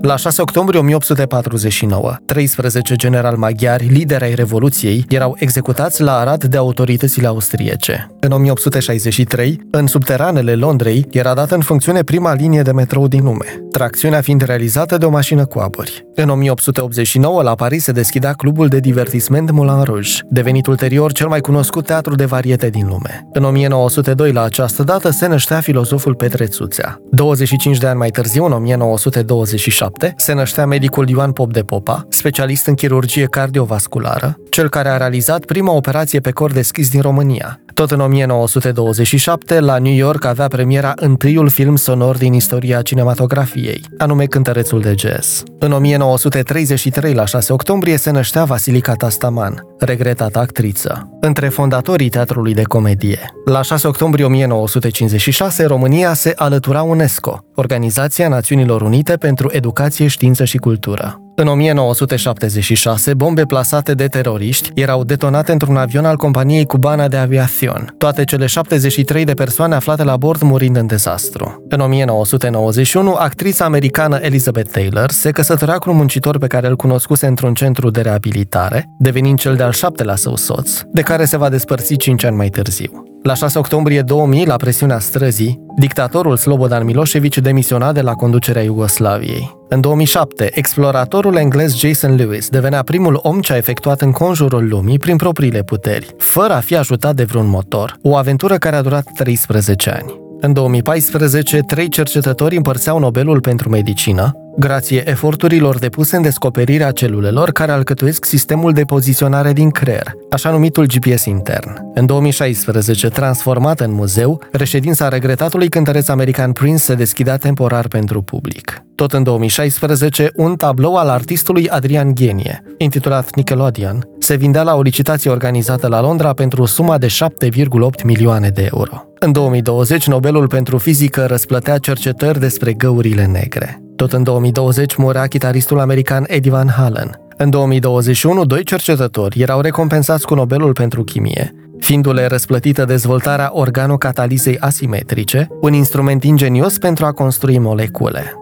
La 6 octombrie 1849, 13 generali maghiari, lideri ai Revoluției, erau executați la Arad de autoritățile austriece. În 1863, în subteranele Londrei, era dată în funcțiune prima linie de metrou din lume, tracțiunea fiind realizată de o mașină cu aburi. În 1889, la Paris se deschidea clubul de divertisment Moulin Rouge, devenit ulterior cel mai cunoscut teatru de variete din lume. În 1902, la această dată, se năștea filozoful Petre Țuțea. 25 de ani mai târziu, în 1927, se năștea medicul Ioan Pop de Popa, specialist în chirurgie cardiovasculară, cel care a realizat prima operație pe cor deschis din România. Tot în 1927, la New York avea premiera întâiul film sonor din istoria cinematografiei, anume Cântărețul de Jazz. În 1933, la 6 octombrie, se năștea Vasilica Tastaman, regretată actriță, între fondatorii teatrului de comedie. La 6 octombrie 1956, România se alătura UNESCO, Organizația Națiunilor Unite pentru Educație, Știință și Cultură. În 1976, bombe plasate de teroriști erau detonate într-un avion al companiei Cubana de Aviación, toate cele 73 de persoane aflate la bord murind în dezastru. În 1991, actrița americană Elizabeth Taylor se căsătorea cu un muncitor pe care îl cunoscuse într-un centru de reabilitare, devenind cel de-al 7-lea său soț, de care se va despărți 5 ani mai târziu. La 6 octombrie 2000, la presiunea străzii, dictatorul Slobodan Milosevic demisiona de la conducerea Iugoslaviei. În 2007, exploratorul englez Jason Lewis devenea primul om ce a efectuat înconjurul lumii prin propriile puteri, fără a fi ajutat de vreun motor, o aventură care a durat 13 ani. În 2014, 3 cercetători împărțeau Nobelul pentru medicină, grație eforturilor depuse în descoperirea celulelor care alcătuiesc sistemul de poziționare din creier, așa numitul GPS intern. În 2016, transformat în muzeu, reședința regretatului cântăreț american Prince se deschidea temporar pentru public. Tot în 2016, un tablou al artistului Adrian Ghenie, intitulat Nickelodeon, se vindea la o licitație organizată la Londra pentru suma de 7,8 milioane de euro. În 2020, Nobelul pentru fizică răsplătea cercetări despre găurile negre. Tot în 2020 murea chitaristul american Eddie Van Halen. În 2021, 2 cercetători erau recompensați cu Nobelul pentru chimie, fiindu-le răsplătită dezvoltarea organocatalizei asimetrice, un instrument ingenios pentru a construi molecule.